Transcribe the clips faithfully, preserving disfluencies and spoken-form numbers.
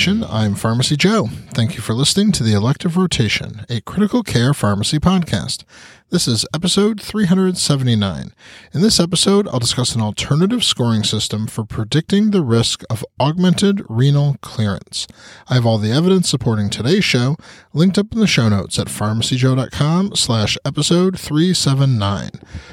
Nation. I'm Pharmacy Joe. Thank you for listening to the Elective Rotation, a critical care pharmacy podcast. This is episode three hundred seventy-nine. In this episode, I'll discuss an alternative scoring system for predicting the risk of augmented renal clearance. I have all the evidence supporting today's show linked up in the show notes at pharmacyjoe.com slash episode 379.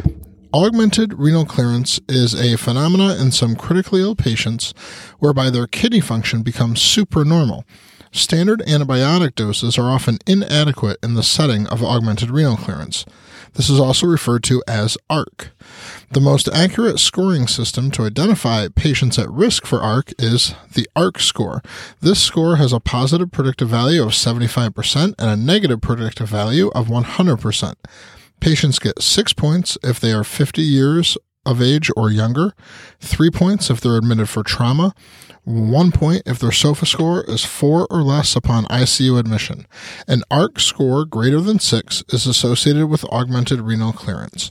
Augmented renal clearance is a phenomena in some critically ill patients whereby their kidney function becomes supernormal. Standard antibiotic doses are often inadequate in the setting of augmented renal clearance. This is also referred to as A R C. The most accurate scoring system to identify patients at risk for A R C is the A R C score. This score has a positive predictive value of seventy-five percent and a negative predictive value of one hundred percent. Patients get six points if they are fifty years of age or younger, three points if they're admitted for trauma, one point if their SOFA score is four or less upon I C U admission. An A R C score greater than six is associated with augmented renal clearance.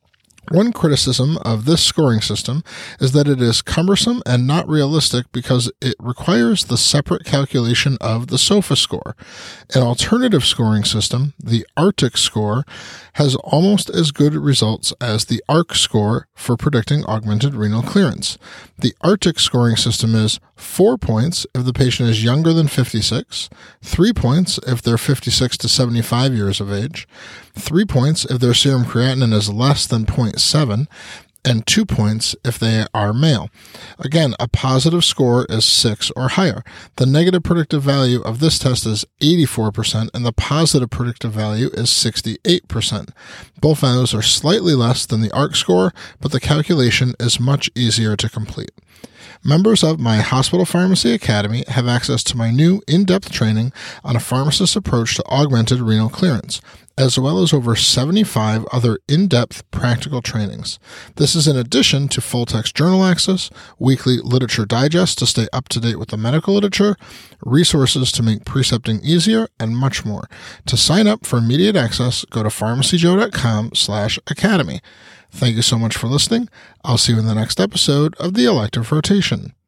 One criticism of this scoring system is that it is cumbersome and not realistic because it requires the separate calculation of the SOFA score. An alternative scoring system, the ARTIC score, has almost as good results as the A R C score for predicting augmented renal clearance. The ARTIC scoring system is four points if the patient is younger than fifty-six, three points if they're fifty-six to seventy-five years of age, three points if their serum creatinine is less than zero point seven, and two points if they are male. Again, a positive score is six or higher. The negative predictive value of this test is eighty-four percent and the positive predictive value is sixty-eight percent. Both values are slightly less than the A R C score, but the calculation is much easier to complete. Members of my Hospital Pharmacy Academy have access to my new in-depth training on a pharmacist's approach to augmented renal clearance, as well as over seventy-five other in-depth practical trainings. This is in addition to full-text journal access, weekly literature digest to stay up to date with the medical literature, resources to make precepting easier, and much more. To sign up for immediate access, go to pharmacyjoe.com slash academy. Thank you so much for listening. I'll see you in the next episode of the Elective Rotation.